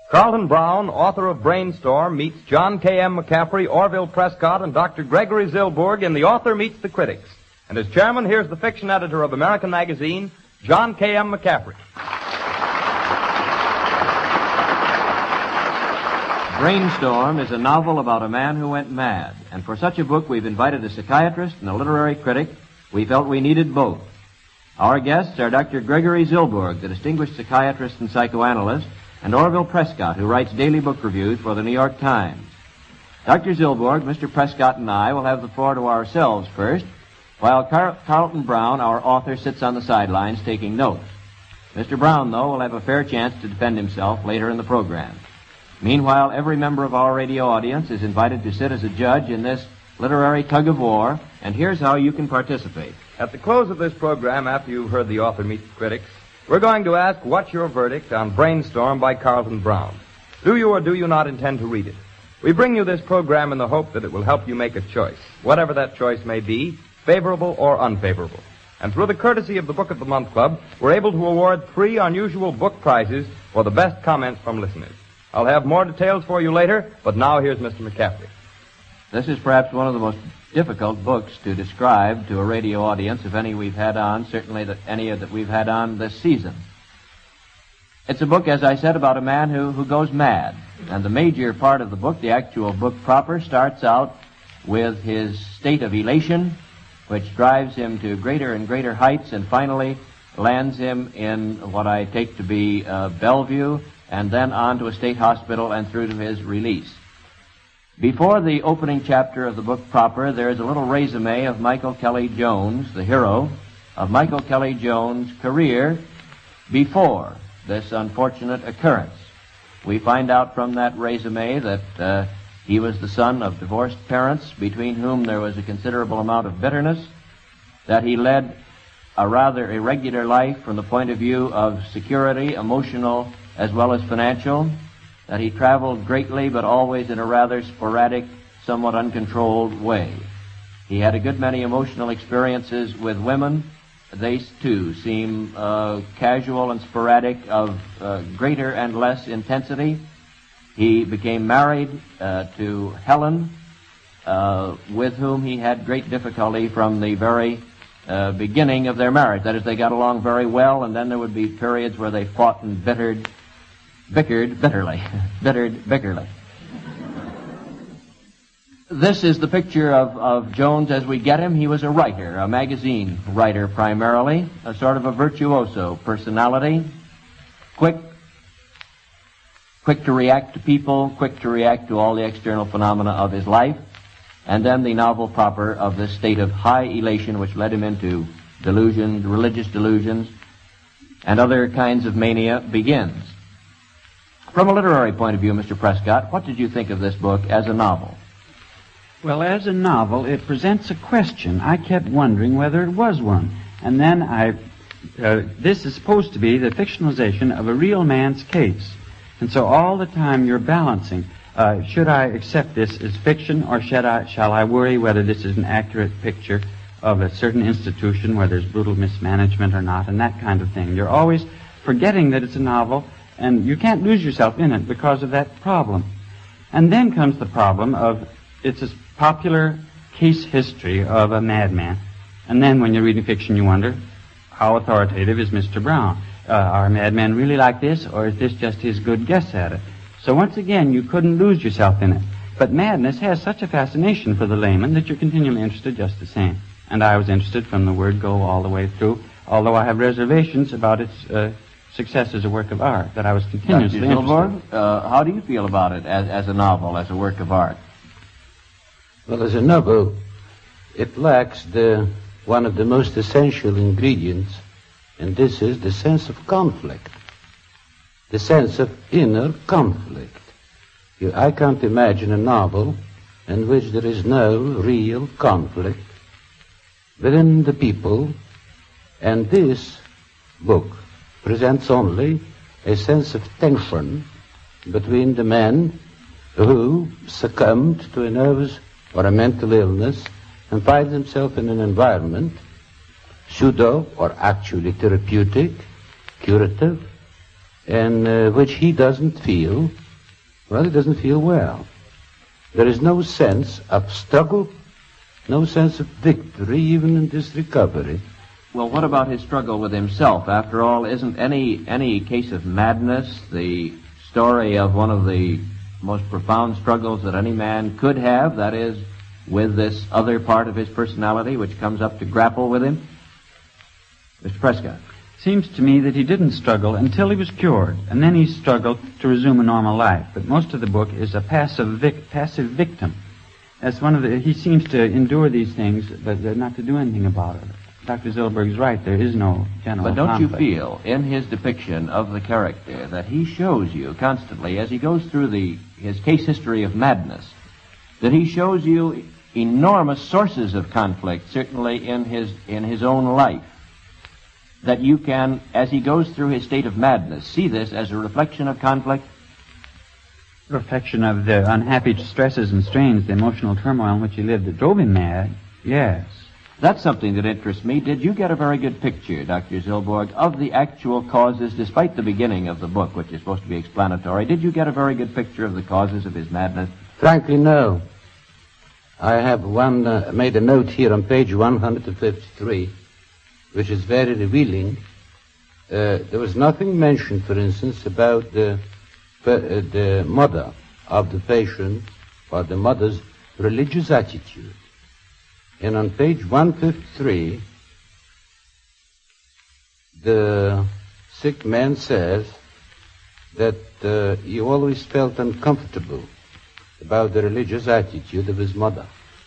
Carlton Brown, author of Brainstorm, meets John K.M. McCaffrey, Orville Prescott, and Dr. Gregory Zilberg in The Author Meets the Critics. And as chairman, here's the fiction editor of American Magazine, John K.M. McCaffrey. Brainstorm is a novel about a man who went mad. And for such a book, we've invited a psychiatrist and a literary critic. We felt we needed both. Our guests are Dr. Gregory Zilberg, the distinguished psychiatrist and psychoanalyst, and Orville Prescott, who writes daily book reviews for the New York Times. Dr. Zilberg, Mr. Prescott, and I will have the floor to ourselves first, while Carlton Brown, our author, sits on the sidelines taking notes. Mr. Brown, though, will have a fair chance to defend himself later in the program. Meanwhile, every member of our radio audience is invited to sit as a judge in this literary tug-of-war, and here's how you can participate. At the close of this program, after you've heard The Author Meets the Critics, we're going to ask, what's your verdict on Brainstorm by Carlton Brown? Do you or do you not intend to read it? We bring you this program in the hope that it will help you make a choice, whatever that choice may be, favorable or unfavorable. And through the courtesy of the Book of the Month Club, we're able to award 3 unusual book prizes for the best comments from listeners. I'll have more details for you later, but now here's Mr. McCaffrey. This is perhaps one of the most difficult books to describe to a radio audience, if any we've had on, certainly any that we've had on this season. It's a book, as I said, about a man who goes mad. And the major part of the book, the actual book proper, starts out with his state of elation, which drives him to greater and greater heights and finally lands him in what I take to be Bellevue, and then on to a state hospital and through to his release. Before the opening chapter of the book proper, there is a little resume of Michael Kelly Jones, the hero of Michael Kelly Jones' career before this unfortunate occurrence. We find out from that resume that he was the son of divorced parents between whom there was a considerable amount of bitterness, that he led a rather irregular life from the point of view of security, emotional as well as financial, that he traveled greatly but always in a rather sporadic, somewhat uncontrolled way. He had a good many emotional experiences with women. They, too, seem casual and sporadic, of greater and less intensity. He became married to Helen, with whom he had great difficulty from the very beginning of their marriage. That is, they got along very well, and then there would be periods where they fought and bickered bitterly. This is the picture of Jones as we get him. He was a writer, a magazine writer primarily, a sort of a virtuoso personality, quick to react to people, quick to react to all the external phenomena of his life, and then the novel proper of this state of high elation which led him into delusions, religious delusions, and other kinds of mania begins. From a literary point of view, Mr. Prescott, what did you think of this book as a novel? Well, as a novel, it presents a question. I kept wondering whether it was one. And then this is supposed to be the fictionalization of a real man's case. And so all the time you're balancing, should I accept this as fiction, or shall I worry whether this is an accurate picture of a certain institution where there's brutal mismanagement or not, and that kind of thing. You're always forgetting that it's a novel, and you can't lose yourself in it because of that problem. And then comes the problem of it's a popular case history of a madman. And then when you're reading fiction, you wonder, how authoritative is Mr. Brown? Are madmen really like this, or is this just his good guess at it? So once again, you couldn't lose yourself in it. But madness has such a fascination for the layman that you're continually interested just the same. And I was interested from the word go all the way through, although I have reservations about its success as a work of art, that I was continuously interested. How do you feel about it as a novel, as a work of art? Well, as a novel, it lacks one of the most essential ingredients, and this is the sense of conflict, the sense of inner conflict. I can't imagine a novel in which there is no real conflict within the people, and this book presents only a sense of tension between the man who succumbed to a nervous or a mental illness and finds himself in an environment pseudo or actually therapeutic, curative, and which he doesn't feel, well, he doesn't feel well. There is no sense of struggle, no sense of victory, even in this recovery. Well, what about his struggle with himself? After all, isn't any case of madness the story of one of the most profound struggles that any man could have, that is, with this other part of his personality which comes up to grapple with him? Mr. Prescott. Seems to me that he didn't struggle until he was cured, and then he struggled to resume a normal life. But most of the book is a passive victim. That's one of the. He seems to endure these things, but not to do anything about it. Dr. Zillberg's right. There is no general. But don't conflict. you feel, in his depiction of the character, that he shows you constantly, as he goes through his case history of madness, that he shows you enormous sources of conflict, certainly in his own life? That you can, as he goes through his state of madness, see this as a reflection of conflict? Reflection of the unhappy stresses and strains, the emotional turmoil in which he lived that drove him mad, yes. That's something that interests me. Did you get a very good picture, Dr. Zillborg, of the actual causes, despite the beginning of the book, which is supposed to be explanatory? Did you get a very good picture of the causes of his madness? Frankly, no. I have made a note here on page 153, which is very revealing. There was nothing mentioned, for instance, about the mother of the patient or the mother's religious attitude. And on page 153, the sick man says that he always felt uncomfortable about the religious attitude of his mother.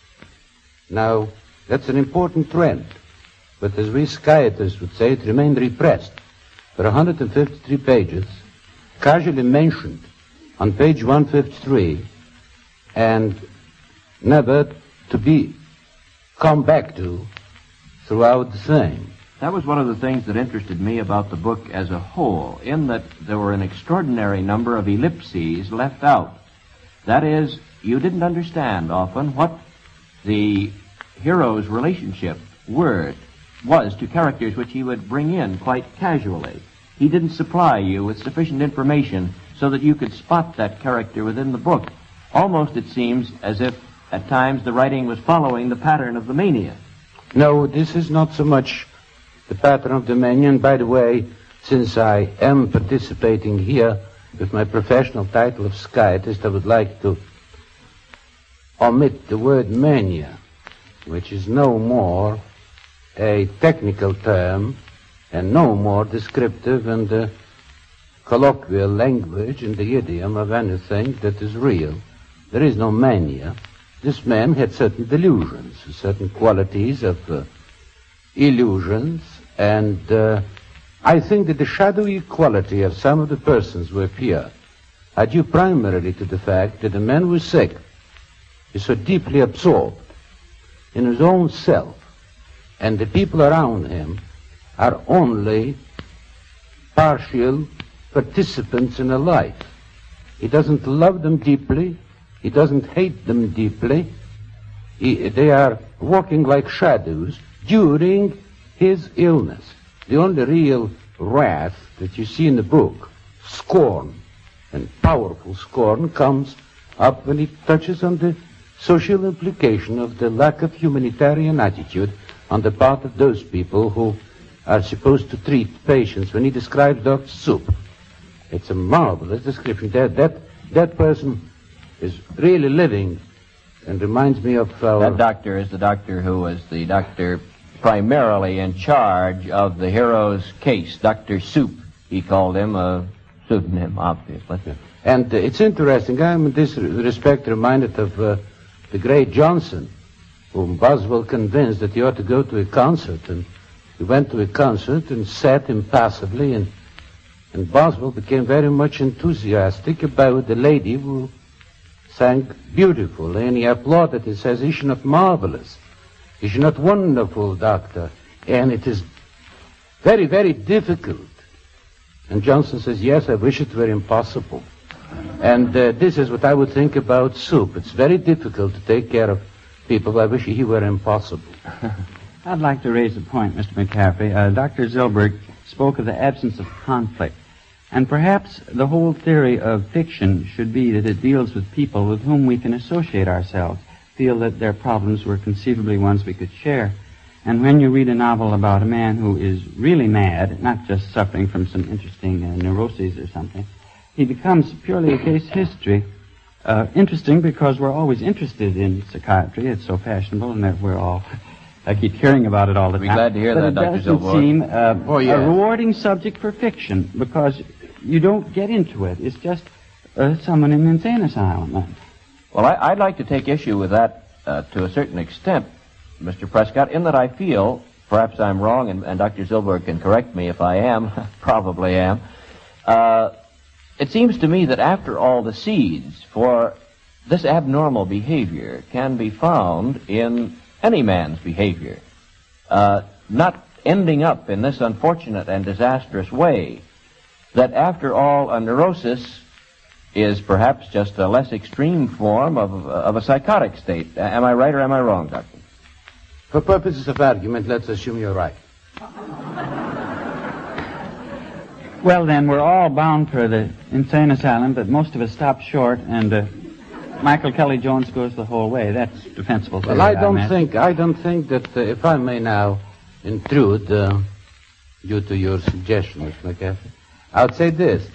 Now, that's an important trend. But as we psychiatrists would say, it remained repressed for 153 pages, casually mentioned on page 153, and never to be come back to throughout the thing. That was one of the things that interested me about the book as a whole, in that there were an extraordinary number of ellipses left out. That is, you didn't understand often what the hero's relationship was to characters which he would bring in quite casually. He didn't supply you with sufficient information so that you could spot that character within the book. Almost it seems as if at times the writing was following the pattern of the mania. No, this is not so much the pattern of the mania. And by the way, since I am participating here with my professional title of psychiatrist, I would like to omit the word mania, which is no more a technical term and no more descriptive in the colloquial language and the idiom of anything that is real. There is no mania. This man had certain delusions, certain qualities of illusions, and I think that the shadowy quality of some of the persons who appear are due primarily to the fact that the man who is sick is so deeply absorbed in his own self, and the people around him are only partial participants in a life. He doesn't love them deeply. He doesn't hate them deeply. They are walking like shadows during his illness. The only real wrath that you see in the book, scorn, and powerful scorn, comes up when he touches on the social implication of the lack of humanitarian attitude on the part of those people who are supposed to treat patients. When he describes Dr. Soup, it's a marvelous description. That person is really living and reminds me of our... That doctor is the doctor who was the doctor primarily in charge of the hero's case, Dr. Soup. He called him a pseudonym, obviously. Yeah. And it's interesting. I'm in this respect reminded of the great Johnson, whom Boswell convinced that he ought to go to a concert. And he went to a concert and sat impassively, and Boswell became very much enthusiastic about the lady who sang beautifully, and he applauded. He says, "Is she not marvelous? Is she not wonderful, doctor? And it is very, very difficult." And Johnson says, "Yes, I wish it were impossible." And this is what I would think about Soup. It's very difficult to take care of people. I wish he were impossible. I'd like to raise a point, Mr. McCaffrey. Dr. Zillberg spoke of the absence of conflict. And perhaps the whole theory of fiction should be that it deals with people with whom we can associate ourselves, feel that their problems were conceivably ones we could share. And when you read a novel about a man who is really mad, not just suffering from some interesting neuroses or something, he becomes purely a case history. Interesting because we're always interested in psychiatry. It's so fashionable, and that we're all... I keep hearing about it all the time. We're glad to hear that, Dr. Zilberg. But it doesn't seem a rewarding subject for fiction, because you don't get into it. It's just someone in an insane asylum. Well, I'd like to take issue with that to a certain extent, Mr. Prescott, in that I feel, perhaps I'm wrong, and Dr. Zilberg can correct me if I am, probably am, it seems to me that after all, the seeds for this abnormal behavior can be found in any man's behavior, not ending up in this unfortunate and disastrous way, that after all, a neurosis is perhaps just a less extreme form of a psychotic state. Am I right or am I wrong, Doctor? For purposes of argument, let's assume you're right. Well, then, we're all bound for the insane asylum, but most of us stop short, and Michael Kelly Jones goes the whole way. That's defensible. Well, I don't think that, if I may now intrude, due to your suggestion, Mr. McAfee, I would say this.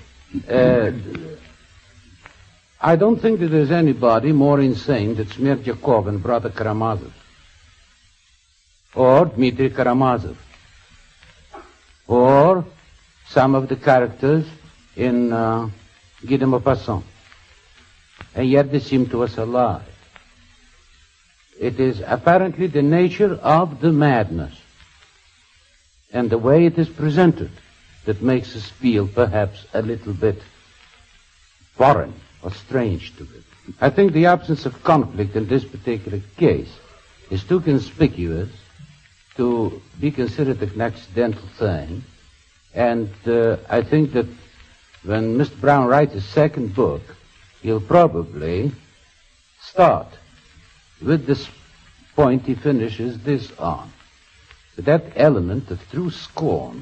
I don't think that there's anybody more insane than Smerdyakov and Brother Karamazov, or Dmitry Karamazov, or some of the characters in Guy de Maupassant. And yet they seem to us alive. It is apparently the nature of the madness and the way it is presented that makes us feel perhaps a little bit foreign or strange to it. I think the absence of conflict in this particular case is too conspicuous to be considered an accidental thing. And I think that when Mr. Brown writes his second book, he'll probably start with this point he finishes this on. That element of true scorn,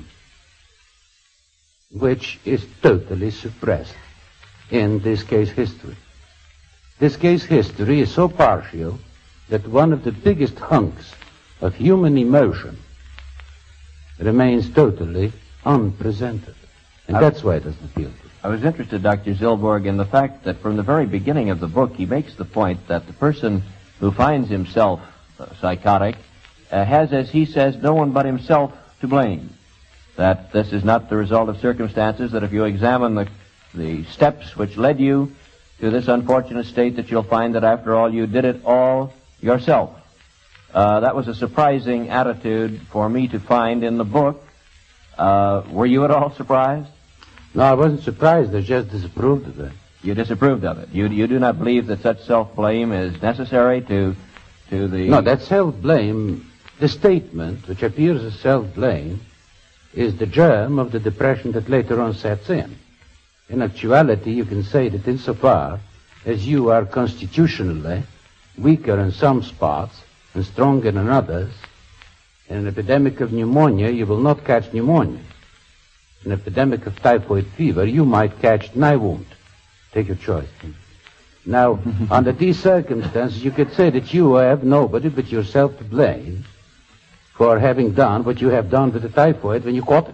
which is totally suppressed in this case history. This case history is so partial that one of the biggest hunks of human emotion remains totally unpresented. And that's why it doesn't appeal to me. I was interested, Dr. Zilberg, in the fact that from the very beginning of the book, he makes the point that the person who finds himself psychotic has, as he says, no one but himself to blame. That this is not the result of circumstances, that if you examine the steps which led you to this unfortunate state, that you'll find that after all, you did it all yourself. That was a surprising attitude for me to find in the book. Were you at all surprised? No, I wasn't surprised. I just disapproved of it. You disapproved of it. You do not believe that such self-blame is necessary to the... No, that self-blame, the statement which appears as self-blame, is the germ of the depression that later on sets in. In actuality, you can say that insofar as you are constitutionally weaker in some spots and stronger in others, in an epidemic of pneumonia, you will not catch pneumonia. In an epidemic of typhoid fever, you might catch an eye wound. Take your choice. Now, under these circumstances, you could say that you have nobody but yourself to blame for having done what you have done with the typhoid when you caught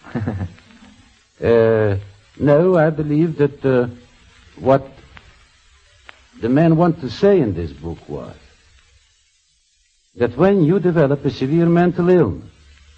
it. No, I believe that what the men want to say in this book was that when you develop a severe mental illness,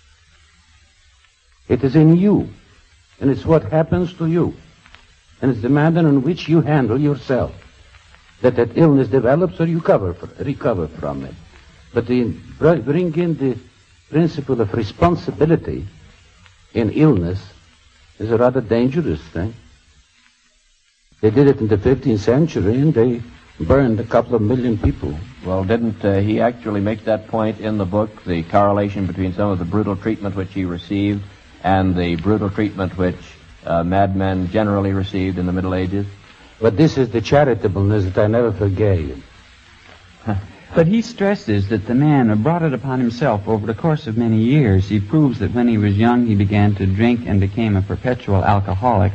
it is in you, and it's what happens to you, and it's the manner in which you handle yourself that illness develops or you recover from it. But to bring in the principle of responsibility in illness is a rather dangerous thing. They did it in the 15th century, and they burned a couple of million people. Well, didn't he actually make that point in the book, the correlation between some of the brutal treatment which he received and the brutal treatment which madmen generally received in the Middle Ages? But this is the charitableness that I never forgave. But he stresses that the man brought it upon himself over the course of many years. He proves that when he was young, he began to drink and became a perpetual alcoholic.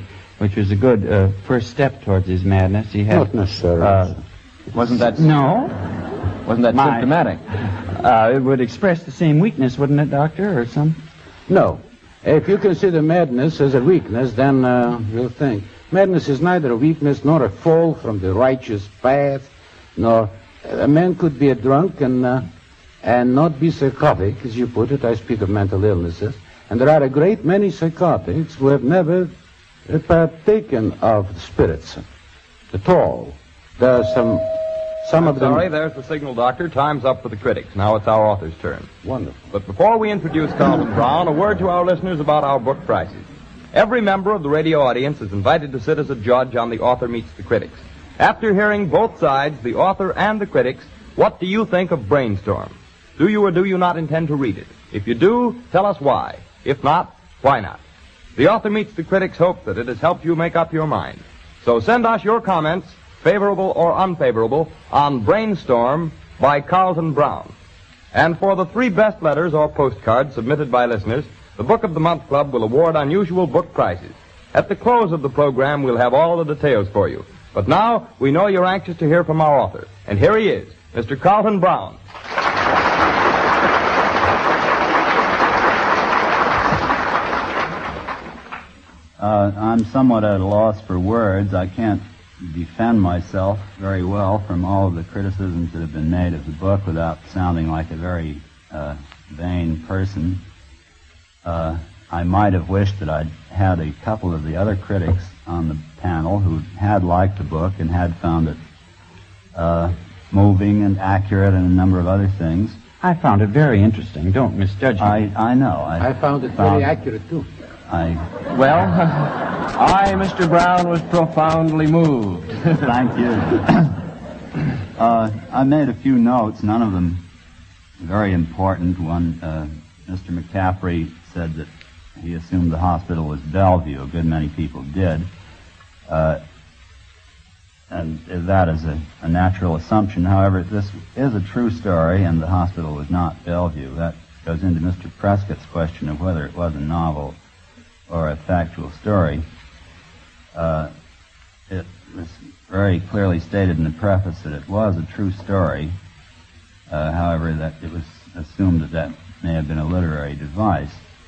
which was a good first step towards his madness. He had Not necessarily. Wasn't that My- symptomatic? It would express the same weakness, wouldn't it, Doctor, or some? No. If you consider madness as a weakness, then you'll think. Madness is neither a weakness nor a fall from the righteous path, nor a man could be a drunk and not be psychotic, as you put it. I speak of mental illnesses. And there are a great many psychotics who have never partaken of spirits at all. There are some of them... Sorry, there's the signal, Doctor. Time's up for the critics. Now it's our author's turn. Wonderful. But before we introduce Carlton Brown, a word to our listeners about our book prices. Every member of the radio audience is invited to sit as a judge on The Author Meets the Critics. After hearing both sides, the author and the critics, what do you think of Brainstorm? Do you or do you not intend to read it? If you do, tell us why. If not, why not? The Author Meets the Critics hope that it has helped you make up your mind. So send us your comments, favorable or unfavorable, on Brainstorm by Carlton Brown. And for the 3 best letters or postcards submitted by listeners, the Book of the Month Club will award unusual book prizes. At the close of the program, we'll have all the details for you. But now, we know you're anxious to hear from our author. And here he is, Mr. Carlton Brown. I'm somewhat at a loss for words. I can't defend myself very well from all of the criticisms that have been made of the book without sounding like a very vain person. I might have wished that I'd had a couple of the other critics on the panel who had liked the book and had found it moving and accurate and a number of other things. I found it very interesting. Don't misjudge me. I know. I found it very accurate, too. Well, I, Mr. Brown, was profoundly moved. Thank you. I made a few notes, none of them very important. One, Mr. McCaffrey said that he assumed the hospital was Bellevue. A good many people did. And that is a natural assumption. However, this is a true story, and the hospital was not Bellevue. That goes into Mr. Prescott's question of whether it was a novel or a factual story. It was very clearly stated in the preface that it was a true story. However, that it was assumed that that may have been a literary device.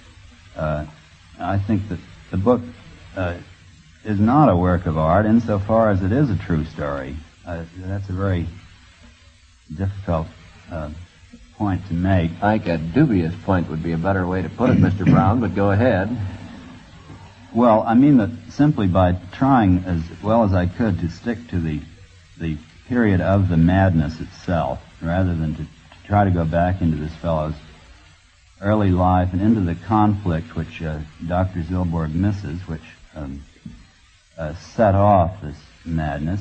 I think that the book is not a work of art insofar as it is a true story. That's a very difficult point to make. I think a dubious point would be a better way to put it, Mr. Brown, but go ahead. Well, I mean that simply by trying as well as I could to stick to the period of the madness itself, rather than to try to go back into this fellow's early life and into the conflict which Dr. Zilborg misses, which set off this madness,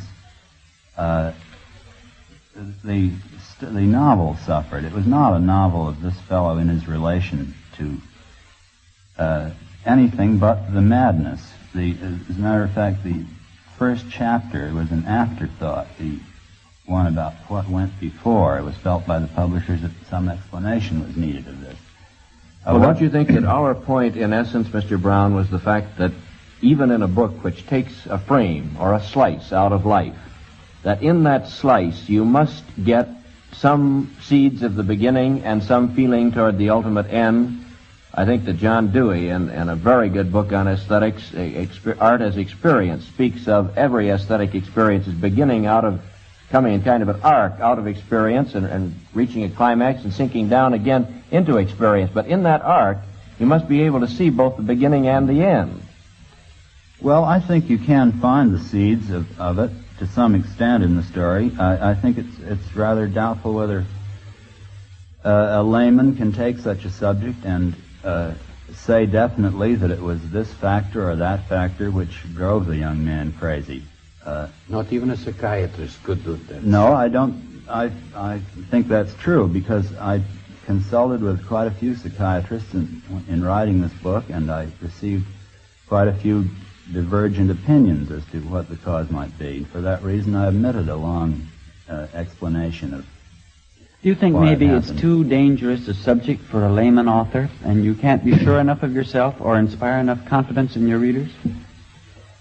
the novel suffered. It was not a novel of this fellow in his relation to anything but the madness. As a matter of fact, the first chapter was an afterthought. The one about what went before. It was felt by the publishers that some explanation was needed of this. Well, don't you think that our point, in essence, Mr. Brown, was the fact that even in a book which takes a frame or a slice out of life, that in that slice you must get some seeds of the beginning and some feeling toward the ultimate end? I think that John Dewey, in a very good book on aesthetics, Art as Experience, speaks of every aesthetic experience as beginning out of, coming in kind of an arc out of experience and reaching a climax and sinking down again into experience. But in that arc, you must be able to see both the beginning and the end. Well, I think you can find the seeds of it to some extent in the story. I think it's rather doubtful whether a layman can take such a subject and say definitely that it was this factor or that factor which drove the young man crazy. Not even a psychiatrist could do that. No, I don't. I think that's true because I consulted with quite a few psychiatrists in writing this book, and I received quite a few divergent opinions as to what the cause might be. For that reason, I omitted a long explanation of. Do you think maybe it's too dangerous a subject for a layman author, and you can't be sure enough of yourself or inspire enough confidence in your readers?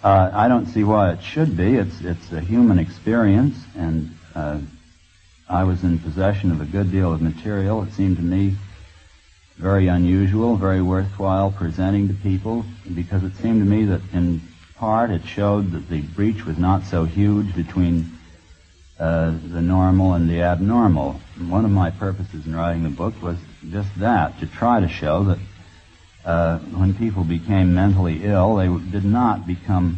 I don't see why it should be. It's a human experience, and I was in possession of a good deal of material. It seemed to me very unusual, very worthwhile presenting to people, because it seemed to me that in part it showed that the breach was not so huge between the normal and the abnormal. And one of my purposes in writing the book was just that, to try to show that when people became mentally ill, they did not become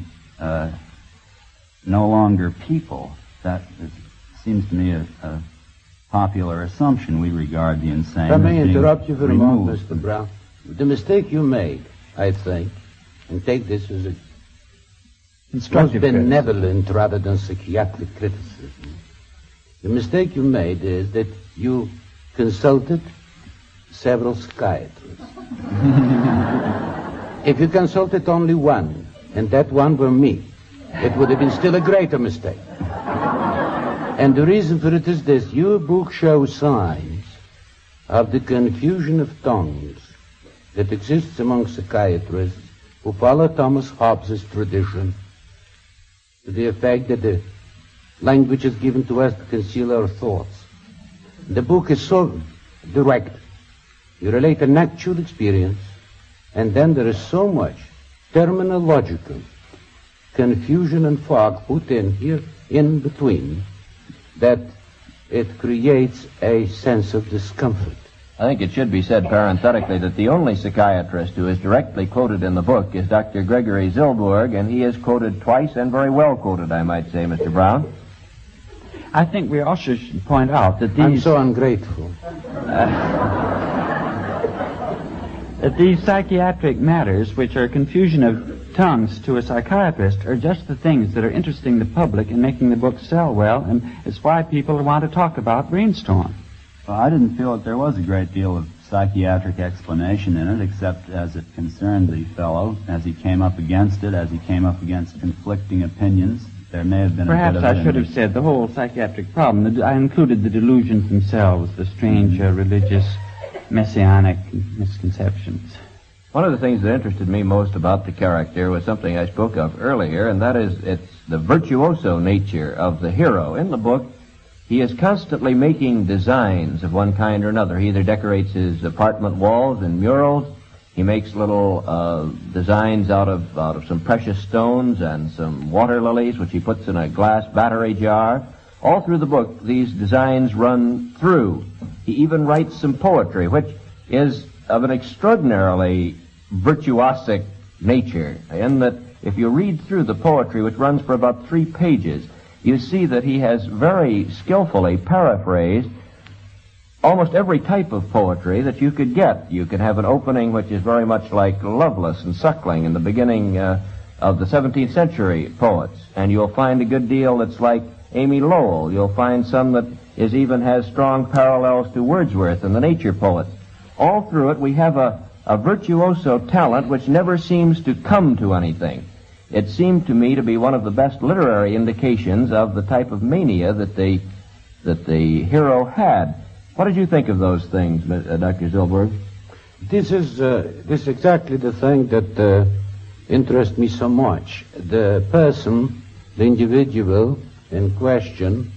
no longer people. That seems to me a popular assumption. We regard the insane If I may as being interrupt you for a moment, removed. Mr. Brown. The mistake you made, I think, and take this as a most benevolent rather than psychiatric criticism. The mistake you made is that you consulted several psychiatrists. If you consulted only one, and that one were me, it would have been still a greater mistake. And the reason for it is this: your book shows signs of the confusion of tongues that exists among psychiatrists who follow Thomas Hobbes' tradition to the effect that the language is given to us to conceal our thoughts. The book is so direct. You relate an actual experience, and then there is so much terminological confusion and fog put in here in between that it creates a sense of discomfort. I think it should be said parenthetically that the only psychiatrist who is directly quoted in the book is Dr. Gregory Zilberg, and he is quoted twice, and very well quoted, I might say, Mr. Brown. I think we also should point out that I'm these so ungrateful. that these psychiatric matters, which are confusion of tongues to a psychiatrist, are just the things that are interesting the public and making the book sell well, and it's why people want to talk about Brainstorm. Well, I didn't feel that there was a great deal of psychiatric explanation in it, except as it concerned the fellow, as he came up against it, as he came up against conflicting opinions. There may have been Perhaps a bit of I should have said the whole psychiatric problem. I included the delusions themselves, the strange religious messianic misconceptions. One of the things that interested me most about the character was something I spoke of earlier, and that is it's the virtuoso nature of the hero. In the book, he is constantly making designs of one kind or another. He either decorates his apartment walls in murals, he makes little designs out of some precious stones and some water lilies, which he puts in a glass battery jar. All through the book, these designs run through. He even writes some poetry, which is of an extraordinarily virtuosic nature, in that if you read through the poetry, which runs for about 3 pages, you see that he has very skillfully paraphrased almost every type of poetry that you could get. You could have an opening which is very much like Lovelace and Suckling in the beginning of the 17th century poets, and you'll find a good deal that's like Amy Lowell. You'll find some that even has strong parallels to Wordsworth and the nature poets. All through it, we have a virtuoso talent which never seems to come to anything. It seemed to me to be one of the best literary indications of the type of mania that the hero had. What did you think of those things, Dr. Zilberg? This is exactly the thing that interests me so much. The person, the individual in question,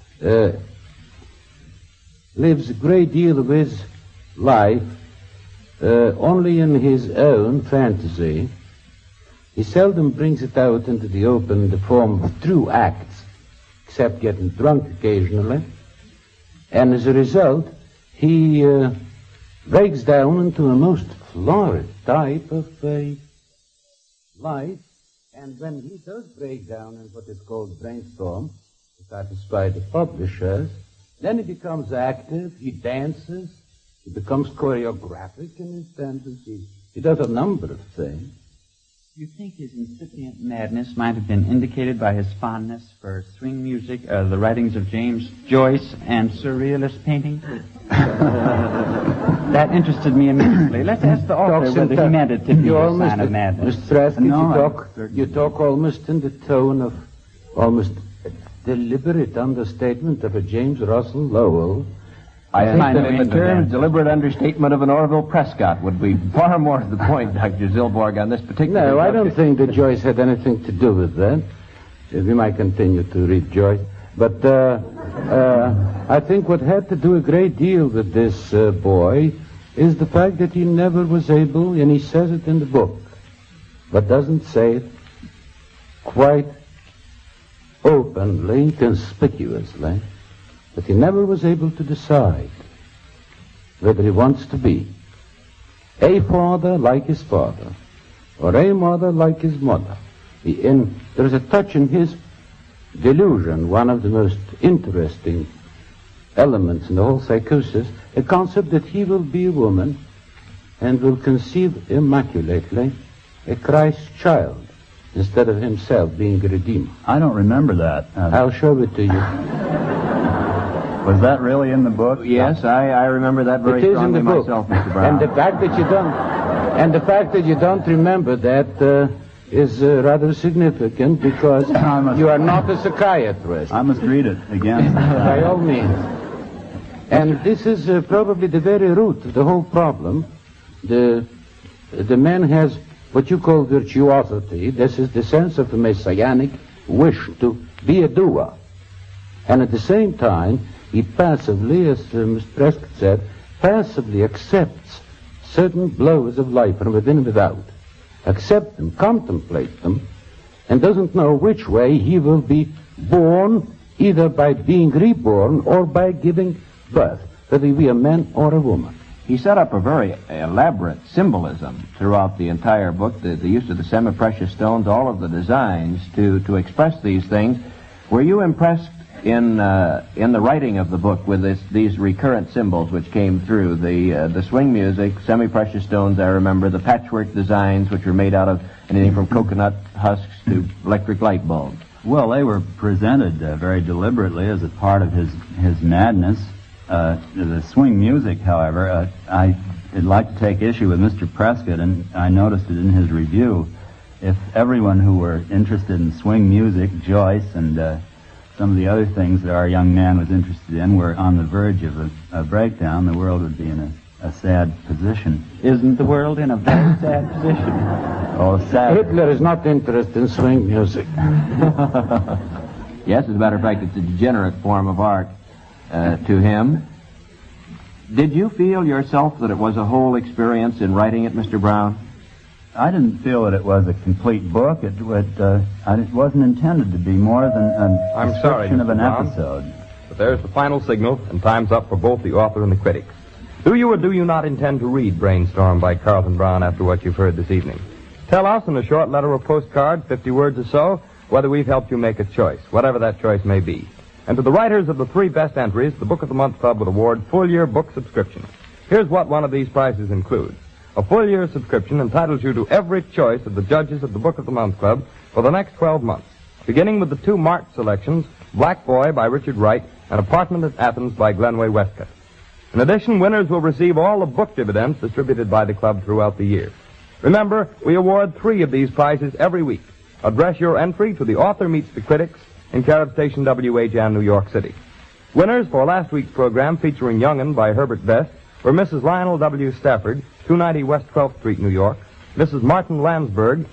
lives a great deal of his life only in his own fantasy. He seldom brings it out into the open in the form of true acts, except getting drunk occasionally. And as a result, he breaks down into a most florid type of a life. And when he does break down in what is called Brainstorm, to satisfy the publishers, then he becomes active, he dances, he becomes choreographic in his fantasies. He does a number of things. You think his incipient madness might have been indicated by his fondness for swing music, the writings of James Joyce, and surrealist painting? That interested me immensely. Let's ask the author whether he meant it to be a sign of madness. Mr. Traskin, you talk almost in the tone of almost a deliberate understatement of a James Russell Lowell, I think find that a in way the to terms that. deliberate understatement of an Orville Prescott would be far more to the point, Dr. Zilborg, on this particular No, I don't subject. think that Joyce had anything to do with that. We might continue to read Joyce. But I think what had to do a great deal with this boy is the fact that he never was able, and he says it in the book, but doesn't say it quite openly, conspicuously, that he never was able to decide whether he wants to be a father like his father or a mother like his mother. There's a touch in his delusion, one of the most interesting elements in the whole psychosis, a concept that he will be a woman and will conceive immaculately a Christ child instead of himself being a redeemer. I don't remember that. I'll show it to you. Was that really in the book? Yes, I remember that very It is in strongly the book. myself, Mr. Brown. And the fact that you don't remember that is rather significant because you are not a psychiatrist. I must read it again. By all means. And this is probably the very root of the whole problem. The man has what you call virtuosity. This is the sense of a messianic wish to be a doer. And at the same time, he passively, as Mr. Prescott said, passively accepts certain blows of life from within and without. Accept them, contemplate them, and doesn't know which way he will be born, either by being reborn or by giving birth, whether he be a man or a woman. He set up a very elaborate symbolism throughout the entire book, the use of the semi-precious stones, all of the designs to express these things. Were you impressed in the writing of the book with these recurrent symbols which came through? The swing music, semi-precious stones, I remember, the patchwork designs which were made out of anything from coconut husks to electric light bulbs. Well, they were presented very deliberately as a part of his madness. The swing music, however, I'd like to take issue with Mr. Prescott, and I noticed it in his review. If everyone who were interested in swing music, Joyce, and some of the other things that our young man was interested in were on the verge of a breakdown, the world would be in a sad position. Isn't the world in a very sad position? Oh, sad. Hitler is not interested in swing music. Yes, as a matter of fact, it's a degenerate form of art to him. Did you feel yourself that it was a whole experience in writing it, Mr. Brown? I didn't feel that it was a complete book. It wasn't intended to be more than a I'm sorry, description of an Mr. Brown. episode. But there's the final signal, and time's up for both the author and the critics. Do you or do you not intend to read Brainstorm by Carlton Brown after what you've heard this evening? Tell us in a short letter or postcard, 50 words or so, whether we've helped you make a choice, whatever that choice may be. And to the writers of the 3 best entries, the Book of the Month Club will award full-year book subscription. Here's what one of these prizes includes. A full-year subscription entitles you to every choice of the judges of the Book of the Month Club for the next 12 months, beginning with the 2 March selections, Black Boy by Richard Wright and Apartment at Athens by Glenway Westcott. In addition, winners will receive all the book dividends distributed by the club throughout the year. Remember, we award 3 of these prizes every week. Address your entry to the Author Meets the Critics in care of station WHN, New York City. Winners for last week's program featuring Young'un by Herbert Best were Mrs. Lionel W. Stafford, 290 West 12th Street, New York, Mrs. Martin Landsberg,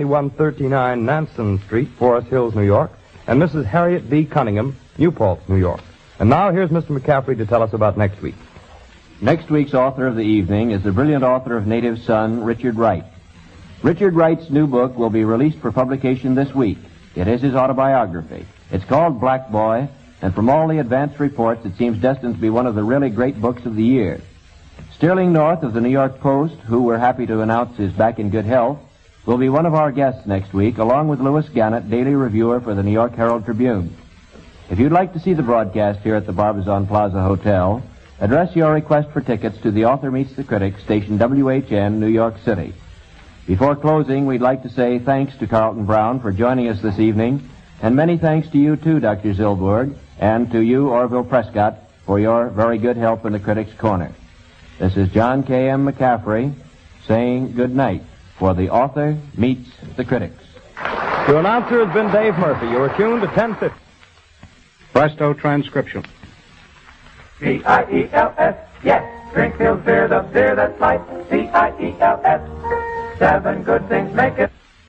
7139 Nansen Street, Forest Hills, New York, and Mrs. Harriet B. Cunningham, New Paltz, New York. And now here's Mr. McCaffrey to tell us about next week. Next week's author of the evening is the brilliant author of Native Son, Richard Wright. Richard Wright's new book will be released for publication this week. It is his autobiography. It's called Black Boy, and from all the advance reports, it seems destined to be one of the really great books of the year. Sterling North of the New York Post, who we're happy to announce is back in good health, will be one of our guests next week, along with Louis Gannett, daily reviewer for the New York Herald Tribune. If you'd like to see the broadcast here at the Barbizon Plaza Hotel, address your request for tickets to the Author Meets the Critics, station WHN, New York City. Before closing, we'd like to say thanks to Carlton Brown for joining us this evening, and many thanks to you, too, Dr. Zilberg, and to you, Orville Prescott, for your very good help in the Critics' Corner. This is John K. M. McCaffrey saying good night for the Author Meets the Critics. The announcer has been Dave Murphy. You are tuned to 1050. Presto transcription. C-I-E-L-S, yes. Drink Pils beer, the beer that's light. C-I-E-L-S. 7 good things make it.